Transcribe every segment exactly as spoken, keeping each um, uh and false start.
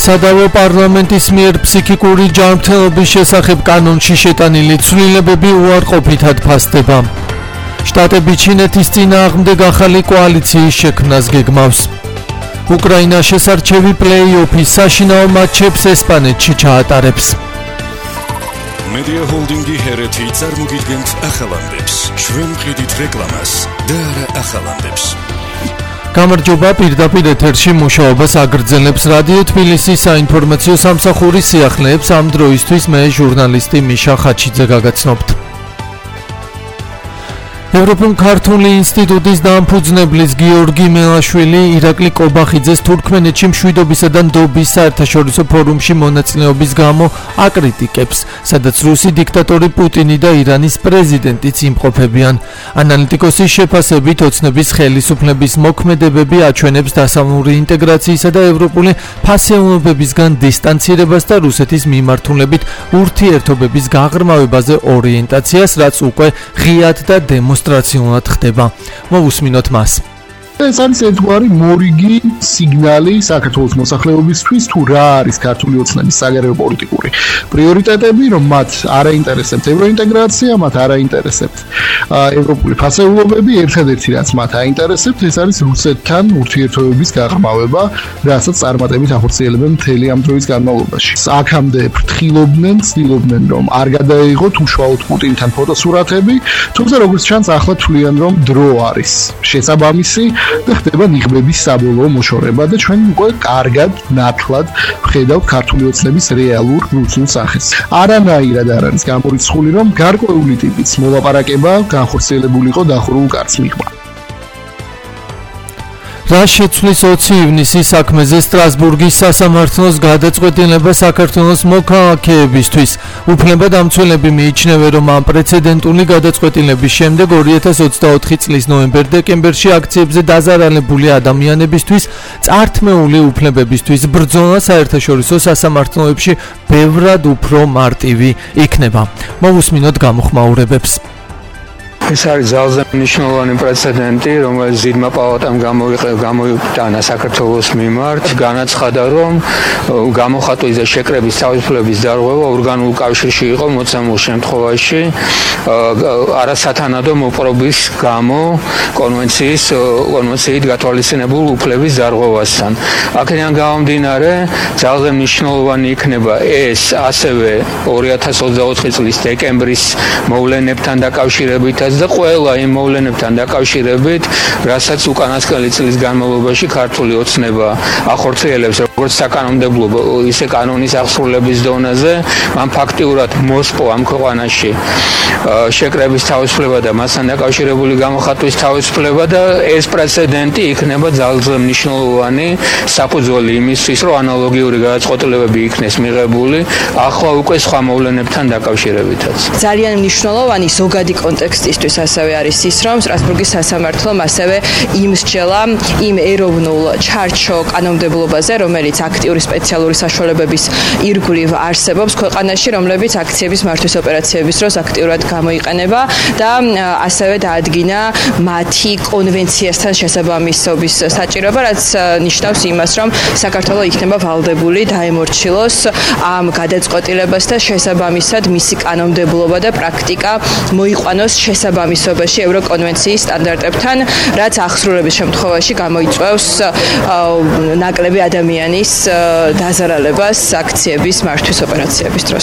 სადავო პარლამენტის მიერ ფსიქიკური ჯანმრთელობის შესახებ კანონში შეტანილი ცვლილებები უარყოფითად ფასდება. შტატები ჩინეთის წინააღმდეგ ახალი კოალიციის შექმნას გეგმავს. უკრაინა შესარჩევი პლეი-ოფის საშინაო მატჩებს ესპანეთში ჩაატარებს. Media Holding-ი ჰერეთი წარმოგიდგენთ ახალამდებს. ჩვენ ვყიდით რეკლამას და არა ახალამდებს. გამარჯობა, პირდაპირ ეთერში მუშაობას აგრძელებს რადიო თბილისის საინფორმაციო სამსახურის სიახლეებს. ამ დროისთვის მე ჟურნალისტი მიშა ხაჩიძე გაგაცნობთ. ევროპულ ქართული ინსტიტუტის დამფუძნებლის გიორგი მელაშვილი ირაკლი კობახიძეს თურქმენეთში მშვიდობისა და ნდობის საერთაშორისო ფორუმში მონაწილეობის გამო აკრიტიკებს, სადაც რუსი დიქტატორი პუტინი და ირანის პრეზიდენტიც იმყოფებიან. ანალიტიკოსის შეფასებით, ოცნების ხელისუფლების მოქმედებები აჩვენებს დასავლური ინტეგრაციისა და ევროპული ფასეულობებისგან დისტანცირებას და რუსეთის მიმართულებით ურთიერთობების გაღრმავებაზე ორიენტაციას, რაც უკვე ღიად და დემონსტრაციულად ხდება. მოვუსმინოთ მას. ეს არის ერთგვარი მორიგი სიგნალი საქართველოს მოსახლეობისთვის, თუ რა არის ქართული ოცნების საგარეო პოლიტიკური პრიორიტეტები, რომ მათ არ აინტერესებთ ევროინტეგრაცია, მათ არ აინტერესებთ ევროპული ფასეულობები, ერთადერთი რაც მათ აინტერესებთ, ეს არის რუსეთთან ურთიერთობების გაღრმავება, რასაც წარმატებით ახორციელებენ მთელი ამ დროის განმავლობაში. აქამდე ფრთხილობდნენ, ცდილობდნენ, რომ არ გადაეიღოთ უშუალოდ პუტინთან ფოტოსურათები, თუმცა როგორც ჩანს, ახლა თვლიან, რომ დრო არის შესაბამისი და ხდება ნიღბების საბოლოო მოშორება და ჩვენ უკვე კარგად, ნათლად ვხედავთ ქართული ოცნების რეალურ რუსულ სახეს. არანაირად არ არის გამორიცხული, რომ გარკვეული ტიპის მოლაპარაკება განხორციელებულიყო დახურულ კარს მიღმა. რა შეცვლის ოცი ივნისის საქმეზე სტრასბურგის სასამართლოს გადაწყვეტილება საქართველოს მოქალაქეებისთვის. უფლებადამცველები მიიჩნევენ, რომ ამ პრეცედენტული გადაწყვეტილების შემდეგ ორი ათას ოცდაოთხი წლის ნოემბერ-დეკემბერში აქციებზე დაზარალებული ადამიანებისთვის წართმეული უფლებებისთვის ბრძოლა საერთაშორისო სასამართლოებში ბევრად უფრო მარტივი იქნება. მოვუსმინოთ გამოხმაურებებს. ეს არის ძალზე მნიშვნელოვანი პრეცედენტი, რომელიც ძირმა პალატამ გამოიტანა საქართველოს მიმართ. განაცხადა, რომ გამოხატვის და შეკრების თავისუფლების დარღვევა ორგანულ კავშირში იყო მოცემულ შემთხვევაში არასათანადო მოპყრობის გამო კონვენციის კონვენციით გათვალისწინებულ უფლების დარღვევასთან. აქედან გამომდინარე, ძალზე მნიშვნელოვანი იქნება ეს ასევე ორი ათას ოცდაოთხი წლის დეკემბრის მოვლენებთან დაკავშირებითაც და ყველა იმ მოვლენებთან დაკავშირებით, რასაც უკანასკნელი წლის განმავლობაში ქართული ოცნება ახორციელებს როგორც საკანონმდებლო, ისე კანონის აღსრულების დონეზე, მან ფაქტიურად მოსპო ამ ქვეყანაში შეკრების თავისუფლება და მასთან დაკავშირებული გამოხატვის თავისუფლება და ეს პრეცედენტი იქნება ძალზე მნიშვნელოვანი საფუძველი იმისთვის, რომ ანალოგიური გადაწყვეტილებები იქნეს მიღებული ახლა უკვე სხვა მოვლენებთან დაკავშირებითაც. ძალიან მნიშვნელოვანი ზოგადი კონტექსტისთვის ასევე არის ის, რომ სტრასბურგის სასამართლომ ასევე იმსჯელა იმ ეროვნულ ჩარჩო კანონმდებლობაზე, რომელიც აქტიური სპეციალური საშუალებების ირგვლივ არსებობს ქვეყანაში, რომლებიც აქციების მართვის ოპერაციების დროს აქტიურად გამოიყენება და ასევე დაადგინა მათი კონვენციასთან შესაბამისობის საჭიროება, რაც ნიშნავს იმას, რომ საქართველო იქნება ვალდებული დაემორჩილოს ამ გადაწყვეტილებას და შესაბამისად მისი კანონმდებლობა და პრაქტიკა მოიყვანოს შესაბამისობაში ევროკონვენციის სტანდარტებთან, რაც აღსრულების შემთხვევაში გამოიწვევს ნაკლები ადამიანის დაზარალებას აქციების მართვის ოპერაციების დროს.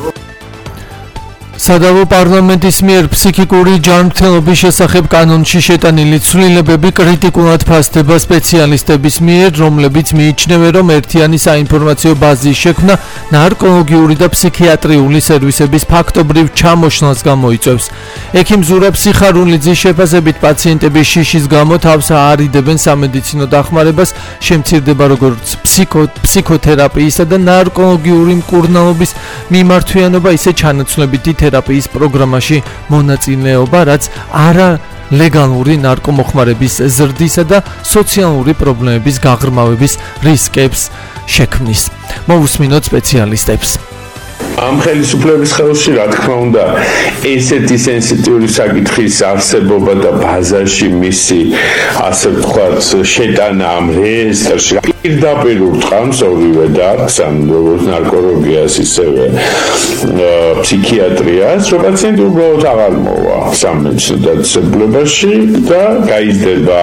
სადავო პარლამენტის მიერ ფსიქიკური ჯანმრთელობის შესახებ კანონში შეტანილი ცვლილებები კრიტიკულად ფასდება სპეციალისტების მიერ, რომლებიც მიიჩნევენ, რომ ერთიანი საინფორმაციო ბაზის შექმნა ნარკოლოგიური და ფსიქიატრიული სერვისების ფაქტობრივ ჩამოშლას გამოიწვევს. ექიმ ზურაბ სიხარულიძის შეფასებით, პაციენტების შიშის გამო თავს აარიდებენ სამედიცინო დახმარებას, შემცირდება როგორც ფსიქოთერაპიისა და ნარკოლოგიური მკურნალობის მიმართვიანობა, ისე ჩანაცვლებითი თერაპიის პროგრამაში მონაწილეობა, რაც არა ლეგალური ნარკომოხმარების ზრდისა და სოციალური პრობლემების გაღრმავების რისკებს შექმნის. მოვუსმინოთ სპეციალისტებს. ამ ხელისუფლების ხელში რა თქმა უნდა ესეთი სენსიტიური საკითხის არსებობა და ბაზაში მისი ასე ვთქვათ შეტანა ამ რეესტრში პირდაპირ ურტყამს ორივე დარგს ან როგორც ნარკოლოგიას ისევე ფსიქიატრიას რომ პაციენტი უბრალოდ აღარ მოვა სამედიცინო დაწესებულებაში და გაიზრდება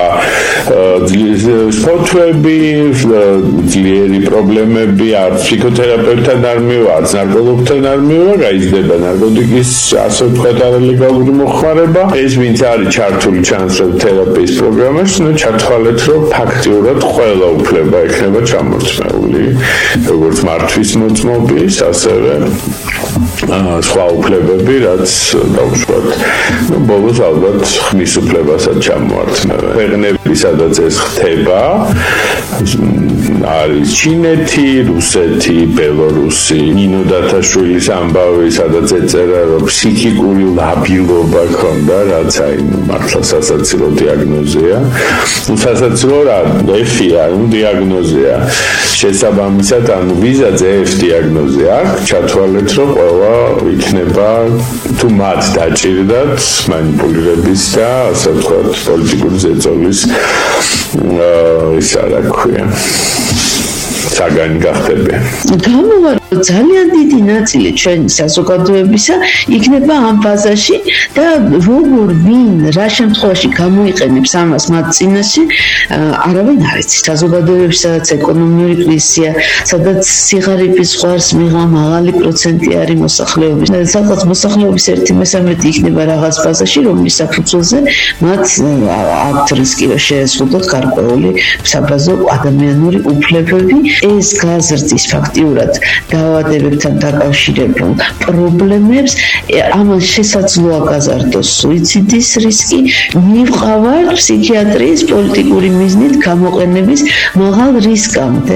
სპორტები ძლიერი პრობლემები არც ფსიქოთერაპევტთან არ მივა არც ნარკოლოგთან არ მივა გაიზრდება ნარკოტიკის ასე ვთქვათ არალეგალური მოხმარება ეს ვინც არის ჩართული ჩანსრევ თერაპიის პროგრამაში ნუ ჩათვალეთ რომ ფაქტიურად ყველა უფლება იქნება ჩამორთმეული როგორც მართვის მოწმობის ასევე სხვა უფლებები რაც დავუშვათ ნუ ბოლოს ალბათ ხმის უფლებასაც ჩამოართმევენ ქვეყნები სადაც ეს ხდება არის ჩინეთი, რუსეთი, ბელორუსი, ნინო დათაშვილის ამბავი, სადაც ეწერა რომ ფსიქიკური ლაბილობა ქონდა, რაც აი მართლა სასაცილო დიაგნოზია. ნუ სასაცილო რა, ეფია, ნუ დიაგნოზია. შესაბამისად, ანუ ვიზაძე ეფ დიაგნოზი აქვს, ჩათვალეთ რომ ყველა იქნება თუ მათ დაჭირდათ მანიპულირების და ასე ვთქვათ პოლიტიკური ზეწოლის ის რა ქვია. საგანი გახდება. გამოვა ძალიან დიდი ნაწილი ჩვენი საზოგადოებისა იქნება ამ ბაზაში და როგორ ვინ რა შემთხვევაში გამოიყენებს ამას მათ წინაშე არავინ არ იცის. საზოგადოებაში სადაც ეკონომიური კრიზისია, სადაც სიღარიბის ზღვარს მიღა მაღალი პროცენტი არის მოსახლეობის. სადაც მოსახლეობის ერთი მესამედი იქნება რაღაც ბაზაში, რომლის საფუძველზე მათ აქვთ რისკი რომ შეეზღუდოთ გარკვეული საბაზო ადამიანური უფლებები. ეს გაზრდის ფაქტიურად დაავადებებთან დაკავშირებულ პრობლემებს ამან შესაძლოა გაზარდოს სუიციდის რისკი მივყავართ ფსიქიატრიის პოლიტიკური მიზნით გამოყენების მაღალ რისკამდე.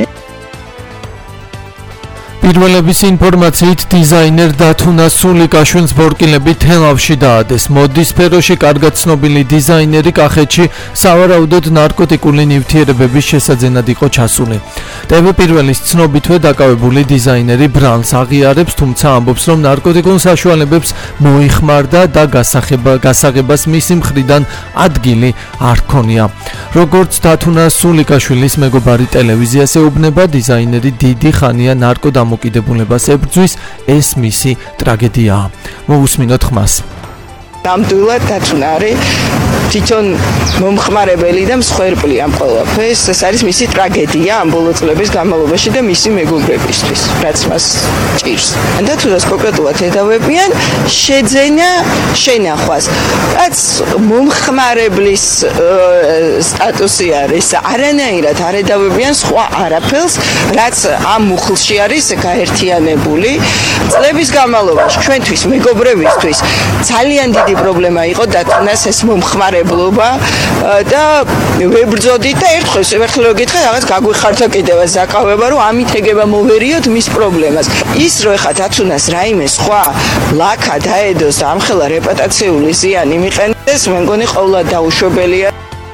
პირველების ინფორმაციით დიზაინერ დათუნა სულიკაშვილს ბორკილები თელავში დაადეს. მოდის სფეროში კარგად ცნობილი დიზაინერი კახეთში სავარაუდოდ ნარკოტიკული ნივთიერებების შესაძენად იყო ჩასული. ტევ პირველის ცნობითვე დაკავებული დიზაინერი ბრალს აღიარებს, თუმცა ამბობს, რომ ნარკოტიკულ საშუალებებს მოიხმარდა და გასაღებას მისი მხრიდან ადგილი არ ჰქონია. როგორც დათუნა სულიკაშვილის მეგობარი ტელევიზიას ეუბნება, დიზაინერი დიდი ხანია ნარკოდამოკიდებულებას მოკიდებულებას ებრძვის, ეს მისი ტრაგედიაა. მოусმინოთ ხმას. ნამდვილად დათუნა არის თვითონ მომხმარებელი და მსხვერპლი ამ ყველაფერს. ეს არის მისი ტრაგედია ამ ბოლო წლების განმავლობაში და მისი მეგობრებისთვის, რაც მას ჭირს. დათუნას კონკრეტულად ედავებიან შეძენა შენახვას. რაც მომხმარებლის სტატუსი არის, არანაირად არ ედავებიან სხვა არაფერს, რაც ამ მუხლში არის გაერთიანებული. წლების განმავლობაში ჩვენთვის მეგობრებისთვის ძალიან დიდი პრობლემა იყო დათუნას ეს მომხმარებლობა და ვებრძოდით და ერთხელ ერთხელ რო გითხრა რაღაც გაგვიხარდა კიდევ ზაკავება რომ ამით ეგება მოვერიოთ მის პრობლემას. ის რო ეხა დათუნას რაიმე სხვა ლაკა დაედოს და ამხელა რეპუტაციული ზიანი მიყენდეს, მე მგონი ყოველად დაუშვებელია.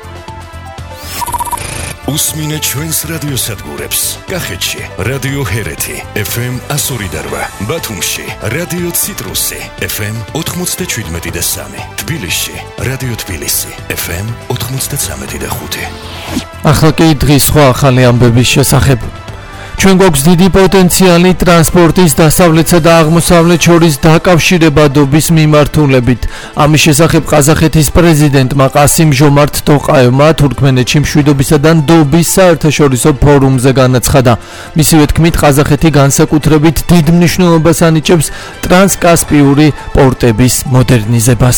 უსმინე ჩვენს რადიოსადგურებს. კახეთში რადიო ჰერეთი ეფ ემ one oh eight, ბათუმში რადიო ციტრუსი ეფ ემ ninety-seven და three, თბილისში რადიო თბილისი ეფ ემ ninety-three და five. ახლა კი დღის სხვა ახალი ამბების შესახებ. ჩვენ გვაქვს დიდი პოტენციალი ტრანსპორტის დასავლეთსა და აღმოსავლეთ შორის დაკავშირებადობის მიმართულებით. ამის შესახებ ყაზახეთის პრეზიდენტმა ყასიმ-ჟომართ ტოყაევმა თურქმენეთში მშვიდობისა და ნდობის საერთაშორისო ფორუმზე განაცხადა. მისივე თქმით, ყაზახეთი განსაკუთრებით დიდ მნიშვნელობას ანიჭებს ტრანსკასპიური პორტების მოდერნიზებას.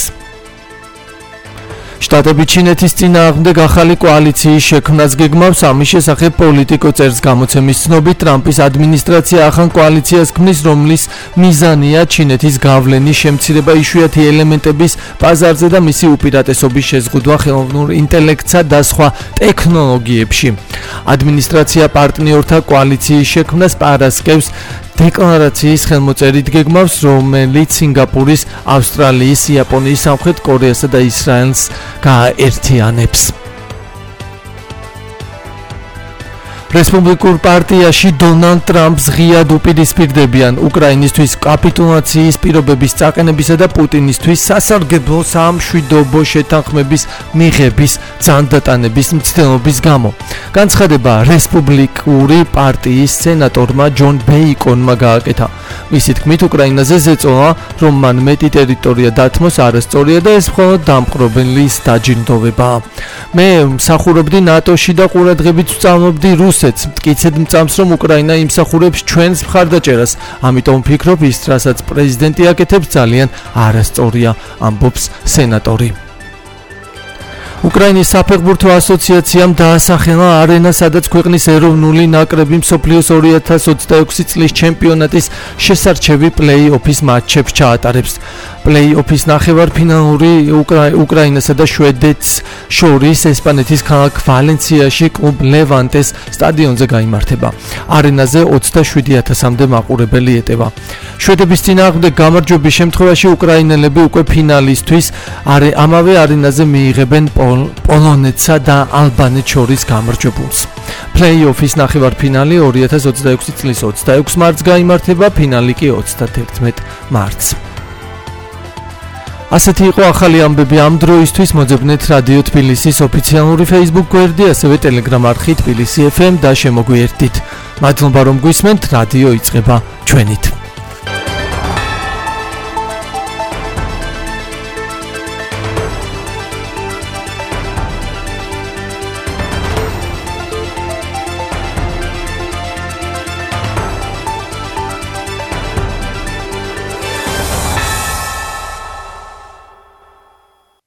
შტატები ჩინეთის წინააღმდეგ ახალი კოალიციის შექმნას გეგმავს. ამის შესახებ პოლიტიკო წერს გამოცემის ცნობით, ტრამპის ადმინისტრაცია ახალ კოალიციას ქმნის, რომლის მიზანია ჩინეთის გავლენის შემცირება იშვიათი ელემენტების ბაზარზე და მისი უპირატესობის შეზღუდვა ხელოვნურ ინტელექტსა და სხვა ტექნოლოგიებში. ადმინისტრაცია პარტნიორთა კოალიციის შექმნას პარასკევს დეკლარაციის ხელმოწერით გეგმავს, რომელიც სინგაპურის, ავსტრალიის, იაპონიის, სამხრეთ კორეასა და ისრაელს გააერთიანებს. რესპუბლიკურ პარტიაში დონალდ ტრამპს ღიად უპირისპირდებიან უკრაინისთვის კაპიტულაციის პირობების წაყენებისა და პუტინისთვის სასარგებლო სამშვიდობო შეთანხმების მიღების ძალდატანების მცდელობის გამო. განცხადება რესპუბლიკური პარტიის სენატორმა ჯონ ბეიკონმა გააკეთა. მისი თქმით, უკრაინაზე ზეწოლა, რომ მან მეტი ტერიტორია დათმოს არასწორია და ეს მხოლოდ დამპყრობლის დაჯილდოვებაა. მე მსახურობდი ნატოში და ყურადღებით ვწამლობდი რუსეთს, მტკიცედ მწამს, რომ უკრაინა იმსახურებს ჩვენს მხარდაჭერას, ამიტომ ვფიქრობ, ის, რასაც პრეზიდენტი აკეთებს, ძალიან არასწორია, ამბობს სენატორი. უკრაინის საფეხბურთო ასოციაციამ დაასახელა არენა, სადაც ქვეყნის ეროვნული ნაკრები მსოფლიოს ორი ათას ოცდაექვსი წლის ჩემპიონატის შესარჩევი პლეი-ოფის მატჩებს ჩაატარებს. პლეი-ოფის ნახევარფინალური უკრაინასა და შვედეთს შორის ესპანეთის ქალაქ ვალენსიაში კლუბ ლევანტეს სტადიონზე გაიმართება. არენაზე ოცდაშვიდი ათასამდე მაყურებელი ეტევა. შვედების წინააღმდეგ გამარჯვების შემთხვევაში უკრაინელები უკვე ფინალისთვის ამავე არენაზე მიიღებენ პოლონეთსა და ალბანეთს შორის გამარჯვებულს. პლეი-ოფის ნახევარფინალი ორი ათას ოცდაექვსი წლის ოცდაექვსი მარტს გაიმართება, ფინალი კი ოცდაათერთმეტ მარტს. ასეთი იყო ახალი ამბები ამ დროისთვის. მოძებნეთ რადიო თბილისის ოფიციალური Facebook გვერდი, ასევე Telegram არხი თბილისი ეფ ემ და შემოგვიერთდით. მადლობა რომ გვისმენთ, რადიო იწყება ჩვენით.